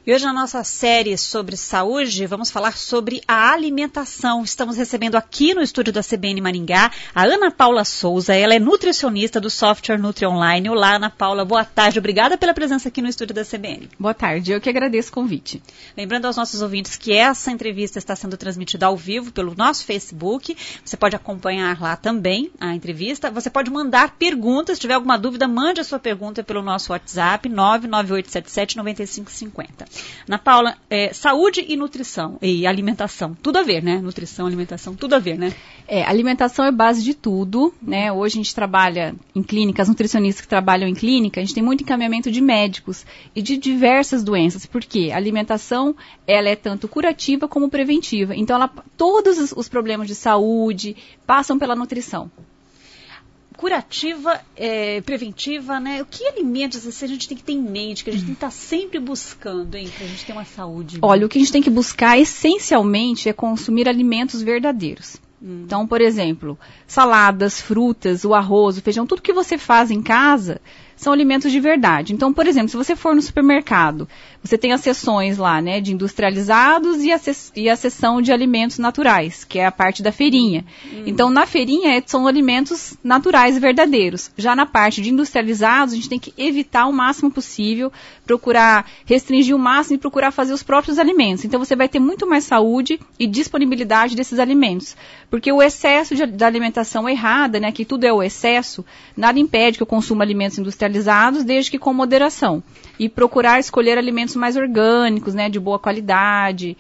E hoje na nossa série sobre saúde, vamos falar sobre a alimentação. Estamos recebendo aqui no estúdio da CBN Maringá a Ana Paula Souza. Ela é nutricionista do software Nutri Online. Olá, Ana Paula, boa tarde. Obrigada pela presença aqui no estúdio da CBN. Boa tarde, eu que agradeço o convite. Lembrando aos nossos ouvintes que essa entrevista está sendo transmitida ao vivo pelo nosso Facebook. Você pode acompanhar lá também a entrevista. Você pode mandar perguntas. Se tiver alguma dúvida, mande a sua pergunta pelo nosso WhatsApp 998779550. Ana Paula, saúde e nutrição e alimentação, tudo a ver, né? Nutrição, alimentação, tudo a ver, né? Alimentação é base de tudo, né? Hoje a gente trabalha em clínica, as nutricionistas que trabalham em clínica, a gente tem muito encaminhamento de médicos e de diversas doenças, porque a alimentação, ela é tanto curativa como preventiva. Então, todos os problemas de saúde passam pela nutrição. Curativa, preventiva, né? O que alimentos assim, a gente tem que ter em mente, que a gente tem que estar sempre buscando, hein, para a gente ter uma saúde? Olha, o que a gente tem que buscar essencialmente é consumir alimentos verdadeiros. Então, por exemplo, saladas, frutas, o arroz, o feijão, tudo que você faz em casa são alimentos de verdade. Então, por exemplo, se você for no supermercado, você tem as seções lá, né, de industrializados e a seção de alimentos naturais, que é a parte da feirinha. Então, na feirinha são alimentos naturais e verdadeiros. Já na parte de industrializados, a gente tem que evitar o máximo possível, procurar restringir o máximo e procurar fazer os próprios alimentos. Então, você vai ter muito mais saúde e disponibilidade desses alimentos. Porque o excesso da alimentação errada, né, que tudo é o excesso, nada impede que eu consuma alimentos industrializados, desde que com moderação. E procurar escolher alimentos mais orgânicos, né, de boa qualidade.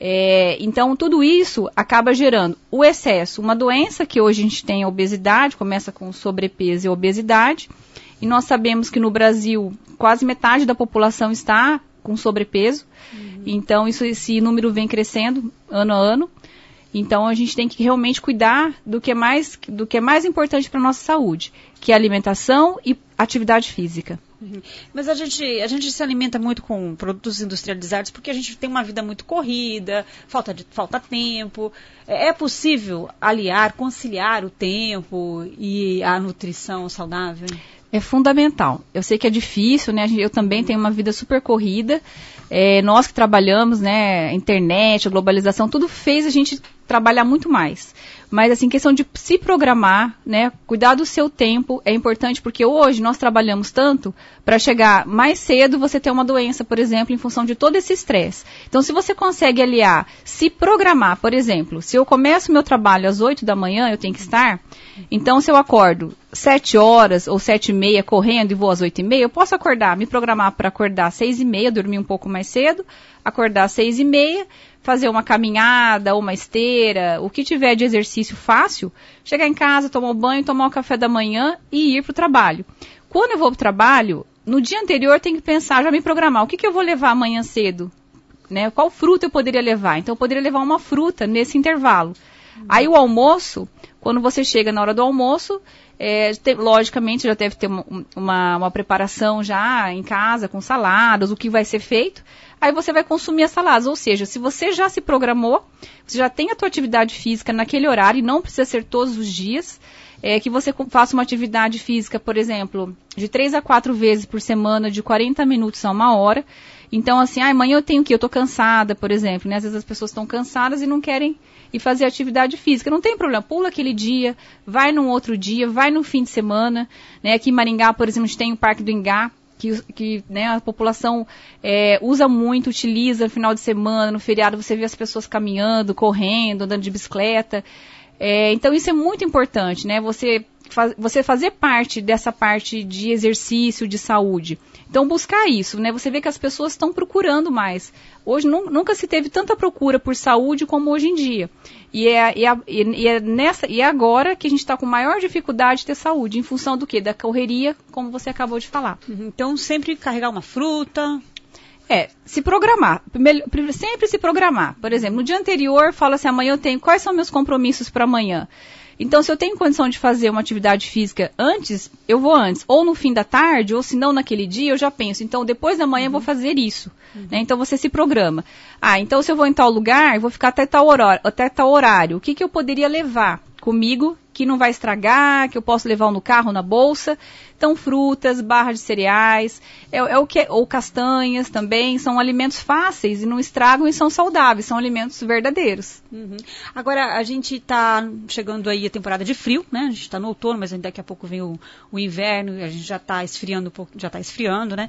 Então, tudo isso acaba gerando o excesso. Uma doença que hoje a gente tem, a obesidade, começa com sobrepeso e obesidade. E nós sabemos que no Brasil, quase metade da população está com sobrepeso. Então, esse número vem crescendo ano a ano. Então, a gente tem que realmente cuidar do que é mais importante para a nossa saúde, que é alimentação e atividade física. Mas a gente se alimenta muito com produtos industrializados porque a gente tem uma vida muito corrida, falta tempo. É possível conciliar o tempo e a nutrição saudável, hein? É fundamental. Eu sei que é difícil, né? Eu também tenho uma vida super corrida. Nós que trabalhamos, né? A internet, a globalização, tudo fez a gente trabalhar muito mais. Mas, assim, questão de se programar, né? Cuidar do seu tempo é importante, porque hoje nós trabalhamos tanto para chegar mais cedo você ter uma doença, por exemplo, em função de todo esse estresse. Então, se você consegue aliar, se programar, por exemplo, se eu começo meu trabalho às 8 da manhã, eu tenho que estar. Então, se eu acordo 7 horas ou 7h30 correndo e vou às 8h30, eu posso me programar para acordar às 6h30, dormir um pouco mais cedo, acordar às 6h30, fazer uma caminhada ou uma esteira, o que tiver de exercício fácil, chegar em casa, tomar um banho, tomar o café da manhã e ir para o trabalho. Quando eu vou para o trabalho, no dia anterior tem que pensar, já me programar, o que eu vou levar amanhã cedo? Né? Qual fruta eu poderia levar? Então eu poderia levar uma fruta nesse intervalo. Aí o almoço, quando você chega na hora do almoço, logicamente já deve ter uma preparação já em casa, com saladas, o que vai ser feito. Aí você vai consumir as saladas, ou seja, se você já se programou, você já tem a tua atividade física naquele horário, e não precisa ser todos os dias, que você faça uma atividade física, por exemplo, de 3 a 4 vezes por semana, de 40 minutos a 1 hora. Então, assim, amanhã eu tenho que ir, eu estou cansada, por exemplo, né? Às vezes as pessoas estão cansadas e não querem ir fazer atividade física. Não tem problema, pula aquele dia, vai num outro dia, vai no fim de semana, né? Aqui em Maringá, por exemplo, a gente tem o Parque do Ingá, que né, a população usa muito, utiliza no final de semana, no feriado, você vê as pessoas caminhando, correndo, andando de bicicleta. Então isso é muito importante, né? Você fazer parte dessa parte de exercício, de saúde. Então buscar isso, né? Você vê que as pessoas estão procurando mais. Hoje nunca se teve tanta procura por saúde como hoje em dia. E é agora que a gente está com maior dificuldade de ter saúde, em função do quê? Da correria, como você acabou de falar. Então, sempre carregar uma fruta. Se programar. Sempre se programar. Por exemplo, no dia anterior, fala assim, amanhã eu tenho, quais são meus compromissos para amanhã? Então, se eu tenho condição de fazer uma atividade física antes, eu vou antes. Ou no fim da tarde, ou se não naquele dia, eu já penso. Então, depois da manhã eu vou fazer isso. Né? Então, você se programa. Então se eu vou em tal lugar, eu vou ficar até tal horário. O que eu poderia levar comigo que não vai estragar, que eu posso levar no carro, na bolsa. Então, frutas, barra de cereais, ou castanhas também, são alimentos fáceis e não estragam e são saudáveis, são alimentos verdadeiros. Uhum. Agora, a gente está chegando aí a temporada de frio, né? A gente está no outono, mas daqui a pouco vem o inverno e a gente já está esfriando, né?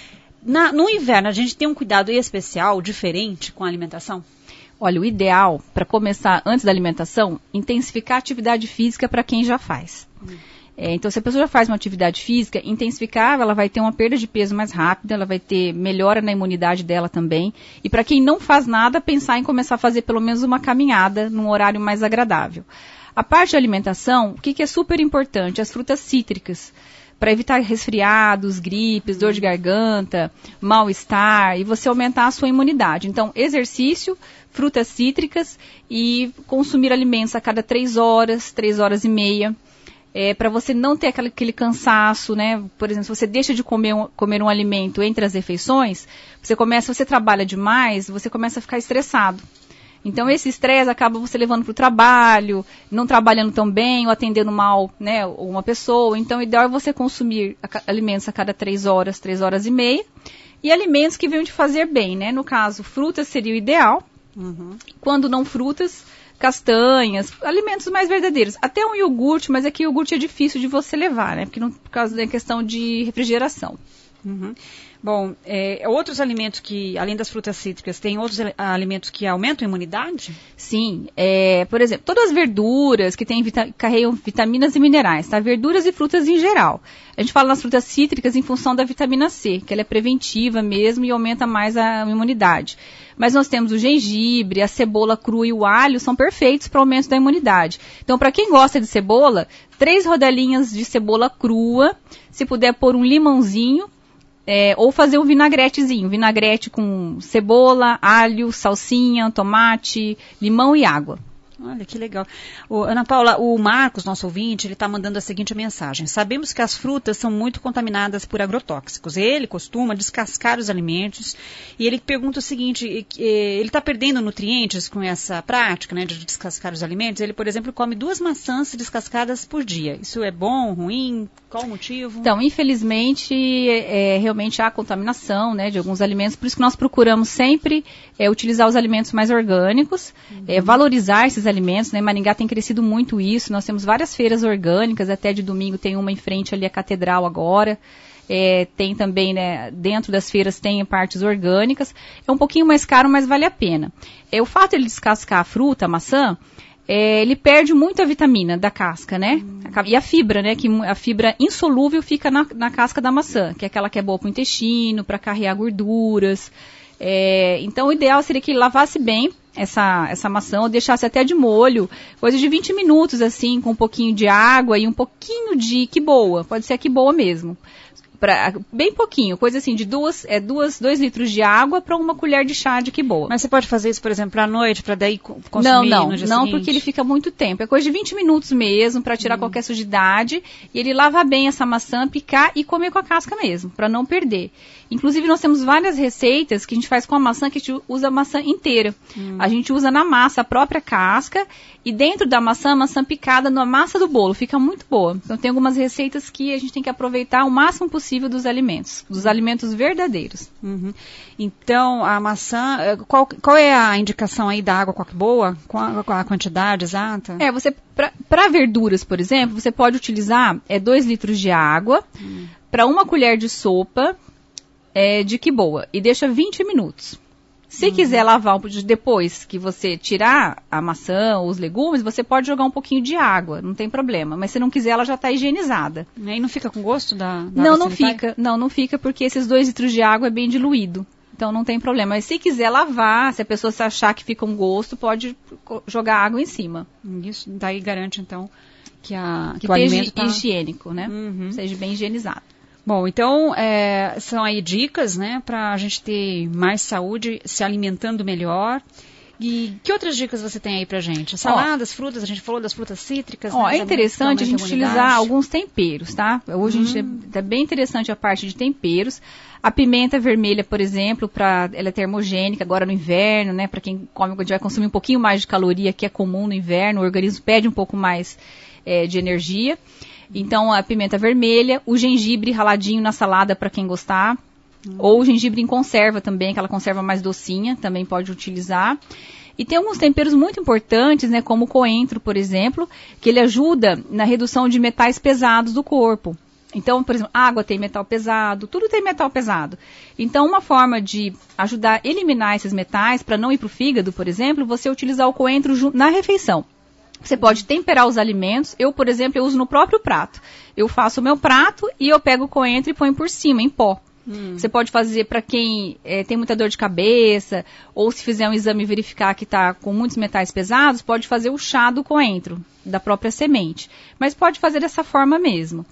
No inverno, a gente tem um cuidado especial, diferente com a alimentação? Olha, o ideal, para começar antes da alimentação, intensificar a atividade física para quem já faz. Então, se a pessoa já faz uma atividade física, intensificar, ela vai ter uma perda de peso mais rápida, ela vai ter melhora na imunidade dela também. E para quem não faz nada, pensar em começar a fazer pelo menos uma caminhada num horário mais agradável. A parte da alimentação, o que é super importante? As frutas cítricas, para evitar resfriados, gripes, dor de garganta, mal-estar e você aumentar a sua imunidade. Então, exercício, frutas cítricas e consumir alimentos a cada 3 horas, 3 horas e meia. Para você não ter aquele cansaço, né? Por exemplo, se você deixa de comer um alimento entre as refeições, você trabalha demais, você começa a ficar estressado. Então, esse estresse acaba você levando para o trabalho, não trabalhando tão bem, ou atendendo mal, né, uma pessoa. Então, o ideal é você consumir alimentos a cada 3 horas, 3 horas e meia, e alimentos que venham te fazer bem, né? No caso, frutas seria o ideal. Uhum. Quando não frutas, castanhas, alimentos mais verdadeiros. Até um iogurte, mas aqui o iogurte é difícil de você levar, né? Por causa da questão de refrigeração. Uhum. Bom, outros alimentos que, além das frutas cítricas, tem outros alimentos que aumentam a imunidade? Sim, por exemplo, todas as verduras que carregam vitaminas e minerais, tá? Verduras e frutas em geral. A gente fala nas frutas cítricas em função da vitamina C, que ela é preventiva mesmo e aumenta mais a imunidade. Mas nós temos o gengibre, a cebola crua e o alho são perfeitos para o aumento da imunidade. Então, para quem gosta de cebola, 3 rodelinhas de cebola crua, se puder pôr um limãozinho, ou fazer um vinagretezinho, vinagrete com cebola, alho, salsinha, tomate, limão e água. Olha, que legal. Ana Paula, o Marcos, nosso ouvinte, ele está mandando a seguinte mensagem. Sabemos que as frutas são muito contaminadas por agrotóxicos. Ele costuma descascar os alimentos e ele pergunta o seguinte, ele está perdendo nutrientes com essa prática, né, de descascar os alimentos? Ele, por exemplo, come 2 maçãs descascadas por dia. Isso é bom, ruim? Qual o motivo? Então, infelizmente, realmente há contaminação, né, de alguns alimentos. Por isso que nós procuramos sempre utilizar os alimentos mais orgânicos, valorizar esses alimentos, né? Maringá tem crescido muito isso, nós temos várias feiras orgânicas, até de domingo tem uma em frente ali à Catedral agora, tem também, né, dentro das feiras tem partes orgânicas, é um pouquinho mais caro, mas vale a pena. O fato de ele descascar a fruta, a maçã, ele perde muita vitamina da casca, né? E a fibra, né? Que a fibra insolúvel fica na casca da maçã, que é aquela que é boa para o intestino, para carregar gorduras. Então, o ideal seria que ele lavasse bem essa maçã, ou deixasse até de molho, coisa de 20 minutos, assim, com um pouquinho de água e um pouquinho de quiboa, pode ser a quiboa mesmo. Bem pouquinho, coisa assim, de 2 litros de água para 1 colher de chá de quiboa. Mas você pode fazer isso, por exemplo, à noite, para daí consumir no dia seguinte? Não, porque ele fica muito tempo. É coisa de 20 minutos mesmo, para tirar qualquer sujidade, e ele lava bem essa maçã, picar e comer com a casca mesmo, para não perder. Inclusive, nós temos várias receitas que a gente faz com a maçã, que a gente usa a maçã inteira. A gente usa na massa a própria casca, e dentro da maçã, a maçã picada na massa do bolo. Fica muito boa. Então, tem algumas receitas que a gente tem que aproveitar o máximo possível dos alimentos verdadeiros. Uhum. Então, a maçã, qual é a indicação aí da água boa? Qual a quantidade exata? Para verduras, por exemplo, você pode utilizar 2 litros de água para 1 colher de sopa de quiboa e deixa 20 minutos. Se quiser lavar depois que você tirar a maçã ou os legumes, você pode jogar um pouquinho de água, não tem problema. Mas se não quiser, ela já está higienizada. E aí não fica com gosto da Não fica. Não fica, porque esses 2 litros de água é bem diluído. Então não tem problema. Mas se quiser lavar, se a pessoa se achar que fica um gosto, pode jogar água em cima. Isso daí garante, então, que o seja alimento higiênico, né? Seja bem higienizado. Bom, então, são aí dicas, né, para a gente ter mais saúde, se alimentando melhor. E que outras dicas você tem aí pra gente? Saladas, frutas, a gente falou das frutas cítricas. É interessante a gente utilizar alguns temperos, tá? Hoje a gente é bem interessante a parte de temperos. A pimenta vermelha, por exemplo, ela é termogênica agora no inverno, né? Para quem come, vai consumir um pouquinho mais de caloria, que é comum no inverno, o organismo pede um pouco mais de energia. Então, a pimenta vermelha, o gengibre raladinho na salada para quem gostar. Ou o gengibre em conserva também, aquela conserva mais docinha, também pode utilizar. E tem alguns temperos muito importantes, né, como o coentro, por exemplo, que ele ajuda na redução de metais pesados do corpo. Então, por exemplo, água tem metal pesado, tudo tem metal pesado. Então, uma forma de ajudar a eliminar esses metais, para não ir para o fígado, por exemplo, você utilizar o coentro na refeição. Você pode temperar os alimentos. Eu, por exemplo, eu uso no próprio prato. Eu faço o meu prato e eu pego o coentro e ponho por cima, em pó. Você pode fazer para quem tem muita dor de cabeça, ou se fizer um exame e verificar que está com muitos metais pesados, pode fazer o chá do coentro, da própria semente. Mas pode fazer dessa forma mesmo.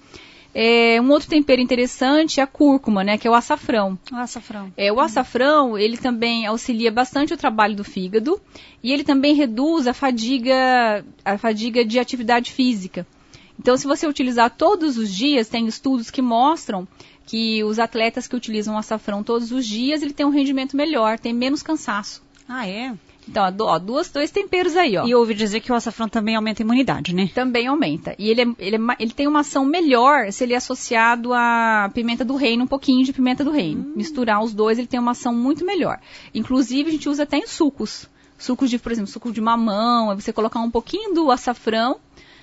Um outro tempero interessante é a cúrcuma, né, que é o açafrão. O açafrão. O açafrão, ele também auxilia bastante o trabalho do fígado e ele também reduz a fadiga de atividade física. Então, se você utilizar todos os dias, tem estudos que mostram que os atletas que utilizam o açafrão todos os dias, ele tem um rendimento melhor, tem menos cansaço. Ah, é? Então, dois temperos aí, ó. E ouvi dizer que o açafrão também aumenta a imunidade, né? Também aumenta. E ele tem uma ação melhor se ele é associado à pimenta do reino, um pouquinho de pimenta do reino. Misturar os dois, ele tem uma ação muito melhor. Inclusive, a gente usa até em sucos. Sucos de, por exemplo, suco de mamão, aí você colocar um pouquinho do açafrão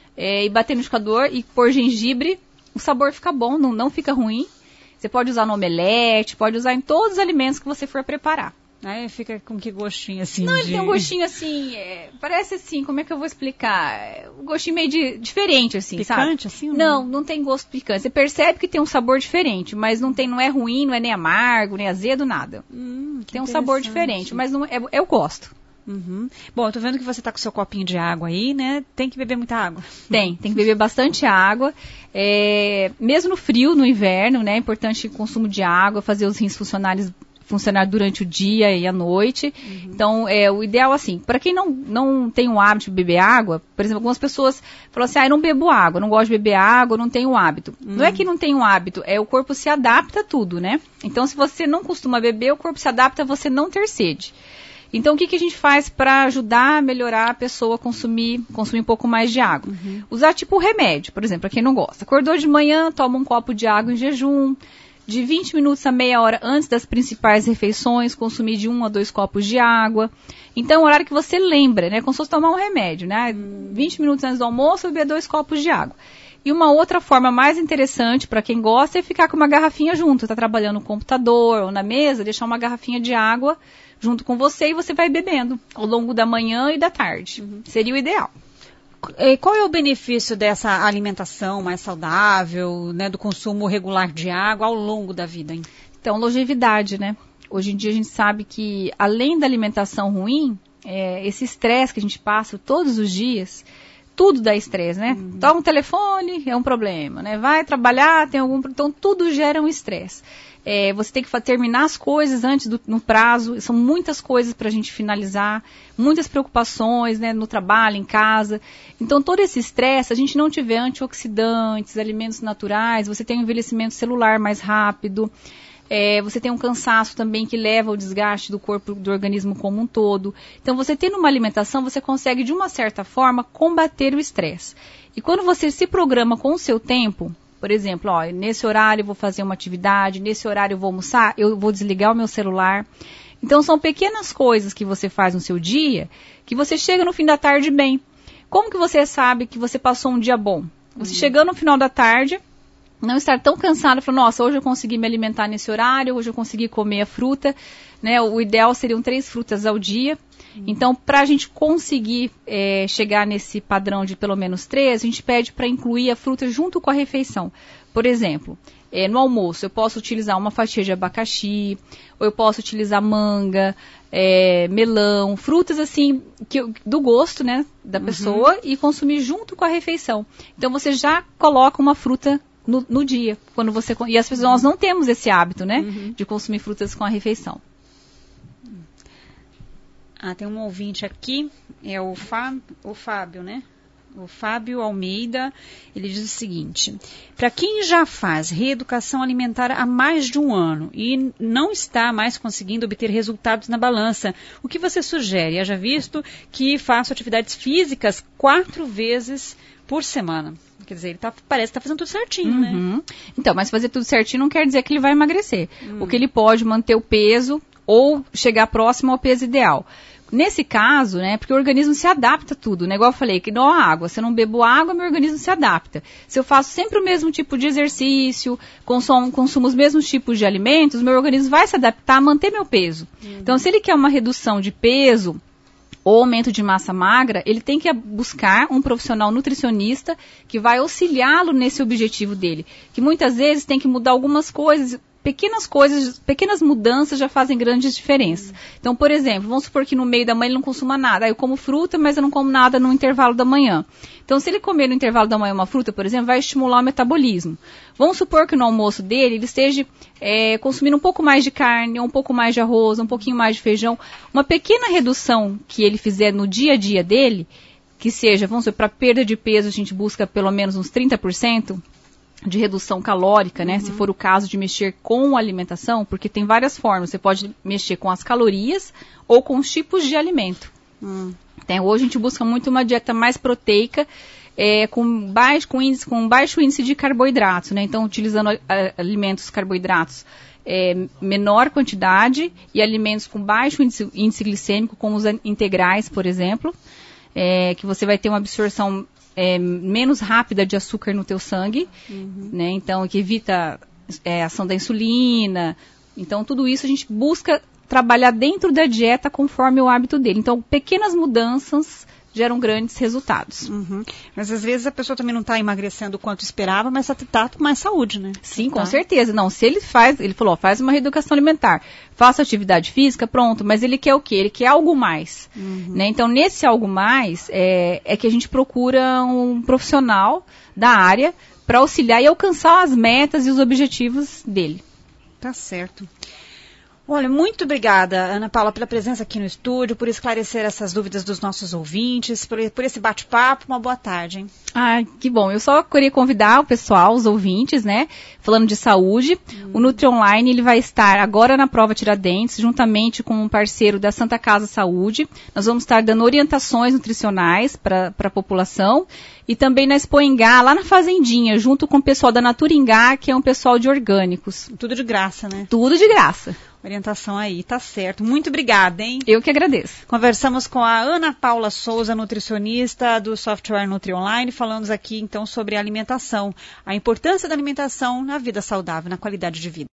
e bater no liquidificador e pôr gengibre, o sabor fica bom, não fica ruim. Você pode usar no omelete, pode usar em todos os alimentos que você for preparar. Aí fica com que gostinho assim? Não, ele tem um gostinho assim, parece assim, como é que eu vou explicar? Um gostinho meio diferente, assim, picante, sabe? Picante, assim? Não tem gosto picante. Você percebe que tem um sabor diferente, mas não é ruim, não é nem amargo, nem azedo, nada. Tem um sabor diferente, mas não eu gosto. Uhum. Bom, eu tô vendo que você tá com seu copinho de água aí, né? Tem que beber muita água. Tem que beber bastante água. Mesmo no frio, no inverno, né? É importante o consumo de água, fazer os rins funcionar durante o dia e a noite. Então, o ideal, assim, para quem não tem o hábito de beber água, por exemplo, algumas pessoas falam assim, eu não bebo água, não gosto de beber água, não tenho hábito. Não é que não tem o hábito, o corpo se adapta a tudo, né? Então, se você não costuma beber, o corpo se adapta a você não ter sede. Então, o que a gente faz para ajudar a melhorar a pessoa a consumir um pouco mais de água? Usar tipo remédio, por exemplo, para quem não gosta. Acordou de manhã, toma um copo de água em jejum. De 20 minutos a meia hora antes das principais refeições, consumir de 1 a 2 copos de água. Então, é o horário que você lembra, né? Como se fosse tomar um remédio, né? 20 minutos antes do almoço, beber 2 copos de água. E uma outra forma mais interessante para quem gosta é ficar com uma garrafinha junto. Está trabalhando no computador ou na mesa, deixar uma garrafinha de água junto com você e você vai bebendo ao longo da manhã e da tarde. Seria o ideal. Qual é o benefício dessa alimentação mais saudável, né, do consumo regular de água ao longo da vida, hein? Então, longevidade, né? Hoje em dia a gente sabe que, além da alimentação ruim, esse estresse que a gente passa todos os dias, tudo dá estresse, né? Toca um telefone, é um problema, né? Vai trabalhar, então tudo gera um estresse. Você tem que terminar as coisas antes no prazo, são muitas coisas para a gente finalizar, muitas preocupações, né, no trabalho, em casa. Então, todo esse estresse, a gente não tiver antioxidantes, alimentos naturais, você tem um envelhecimento celular mais rápido, você tem um cansaço também que leva ao desgaste do corpo, do organismo como um todo. Então, você tendo uma alimentação, você consegue, de uma certa forma, combater o estresse. E quando você se programa com o seu tempo, por exemplo, nesse horário eu vou fazer uma atividade, nesse horário eu vou almoçar, eu vou desligar o meu celular. Então, são pequenas coisas que você faz no seu dia, que você chega no fim da tarde bem. Como que você sabe que você passou um dia bom? Você chegando no final da tarde, não estar tão cansado, falar, nossa, hoje eu consegui me alimentar nesse horário, hoje eu consegui comer a fruta, né? O ideal seriam 3 frutas ao dia. Então, para a gente conseguir chegar nesse padrão de pelo menos 3, a gente pede para incluir a fruta junto com a refeição. Por exemplo, no almoço eu posso utilizar uma fatia de abacaxi, ou eu posso utilizar manga, melão, frutas assim, do gosto, né, da pessoa, e consumir junto com a refeição. Então, você já coloca uma fruta no dia. E as pessoas, nós não temos esse hábito, né, de consumir frutas com a refeição. Tem um ouvinte aqui, é o Fábio, né? O Fábio Almeida, ele diz o seguinte: para quem já faz reeducação alimentar há mais de um ano e não está mais conseguindo obter resultados na balança, o que você sugere? Haja visto que faço atividades físicas 4 vezes por semana. Quer dizer, ele parece que está fazendo tudo certinho, né? Então, mas fazer tudo certinho não quer dizer que ele vai emagrecer. O que ele pode manter o peso ou chegar próximo ao peso ideal. Nesse caso, né, porque o organismo se adapta a tudo, né? Igual eu falei, que não a água. Se eu não bebo água, meu organismo se adapta. Se eu faço sempre o mesmo tipo de exercício, consumo os mesmos tipos de alimentos, meu organismo vai se adaptar a manter meu peso. Então, se ele quer uma redução de peso ou aumento de massa magra, ele tem que buscar um profissional nutricionista que vai auxiliá-lo nesse objetivo dele. Que muitas vezes tem que mudar algumas coisas. Pequenas mudanças já fazem grandes diferenças. Então, por exemplo, vamos supor que no meio da manhã ele não consuma nada. Eu como fruta, mas eu não como nada no intervalo da manhã. Então, se ele comer no intervalo da manhã uma fruta, por exemplo, vai estimular o metabolismo. Vamos supor que no almoço dele ele esteja consumindo um pouco mais de carne, um pouco mais de arroz, um pouquinho mais de feijão. Uma pequena redução que ele fizer no dia a dia dele, que seja, vamos supor, para perda de peso a gente busca pelo menos uns 30%, de redução calórica, né? Se for o caso de mexer com a alimentação, porque tem várias formas. Você pode mexer com as calorias ou com os tipos de alimento. Então, hoje a gente busca muito uma dieta mais proteica, com baixo índice de carboidratos, né? Então, utilizando alimentos carboidratos menor quantidade e alimentos com baixo índice glicêmico, como os integrais, por exemplo, que você vai ter uma absorção menos rápida de açúcar no teu sangue, né? Então, que evita a ação da insulina. Então, tudo isso a gente busca trabalhar dentro da dieta conforme o hábito dele. Então, pequenas mudanças geram grandes resultados. Mas às vezes a pessoa também não está emagrecendo o quanto esperava, mas está com mais saúde, né? Sim, com certeza. Não, se ele falou, faz uma reeducação alimentar, faça atividade física, pronto, mas ele quer o quê? Ele quer algo mais. Né? Então, nesse algo mais, é que a gente procura um profissional da área para auxiliar e alcançar as metas e os objetivos dele. Tá certo. Olha, muito obrigada, Ana Paula, pela presença aqui no estúdio, por esclarecer essas dúvidas dos nossos ouvintes, por esse bate-papo. Uma boa tarde, hein? Ah, que bom. Eu só queria convidar o pessoal, os ouvintes, né? Falando de saúde, o Nutri Online, ele vai estar agora na Prova Tiradentes, juntamente com um parceiro da Santa Casa Saúde. Nós vamos estar dando orientações nutricionais para a população. E também na Expo Engá, lá na Fazendinha, junto com o pessoal da Natura Engá, que é um pessoal de orgânicos. Tudo de graça, né? Tudo de graça. Orientação aí, tá certo. Muito obrigada, hein? Eu que agradeço. Conversamos com a Ana Paula Souza, nutricionista do software Nutri Online, falamos aqui então sobre a alimentação, a importância da alimentação na vida saudável, na qualidade de vida.